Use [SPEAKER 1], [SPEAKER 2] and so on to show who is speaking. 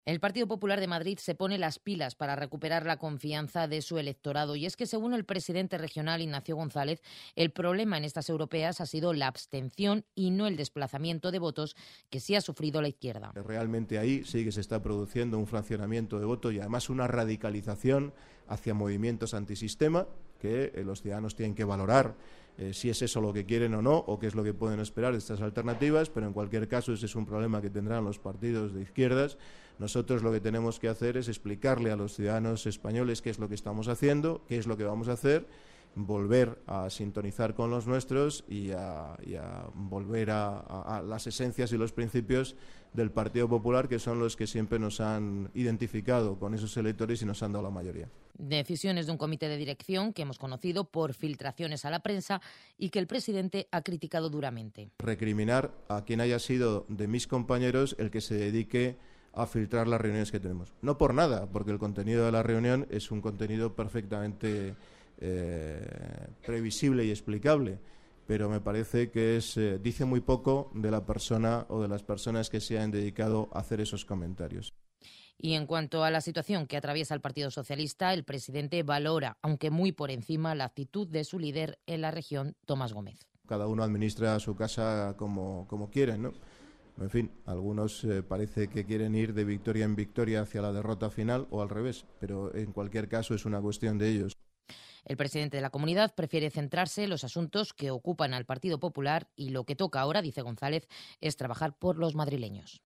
[SPEAKER 1] El Partido Popular de Madrid se pone las pilas para recuperar la confianza de su electorado. Y es que, según el presidente regional Ignacio González, el problema en estas europeas ha sido la abstención y no el desplazamiento de votos que sí ha sufrido la izquierda.
[SPEAKER 2] Realmente ahí sí que se está produciendo un fraccionamiento de voto y además una radicalización hacia movimientos antisistema que los ciudadanos tienen que valorar si es eso lo que quieren o no, o qué es lo que pueden esperar de estas alternativas, pero en cualquier caso ese es un problema que tendrán los partidos de izquierdas. Nosotros lo que tenemos que hacer es explicarle a los ciudadanos españoles qué es lo que estamos haciendo, qué es lo que vamos a hacer, volver a sintonizar con los nuestros y a volver a las esencias y los principios del Partido Popular, que son los que siempre nos han identificado con esos electores y nos han dado la mayoría.
[SPEAKER 1] Decisiones de un comité de dirección que hemos conocido por filtraciones a la prensa y que el presidente ha criticado duramente.
[SPEAKER 2] Recriminar a quien haya sido de mis compañeros el que se dedique a filtrar las reuniones que tenemos. No por nada, porque el contenido de la reunión es un contenido perfectamente previsible y explicable, pero me parece que dice muy poco de la persona o de las personas que se han dedicado a hacer esos comentarios.
[SPEAKER 1] Y en cuanto a la situación que atraviesa el Partido Socialista, el presidente valora, aunque muy por encima, la actitud de su líder en la región, Tomás Gómez.
[SPEAKER 2] Cada uno administra su casa como quieren, ¿no? En fin, algunos parece que quieren ir de victoria en victoria hacia la derrota final o al revés, pero en cualquier caso es una cuestión de ellos.
[SPEAKER 1] El presidente de la comunidad prefiere centrarse en los asuntos que ocupan al Partido Popular y lo que toca ahora, dice González, es trabajar por los madrileños.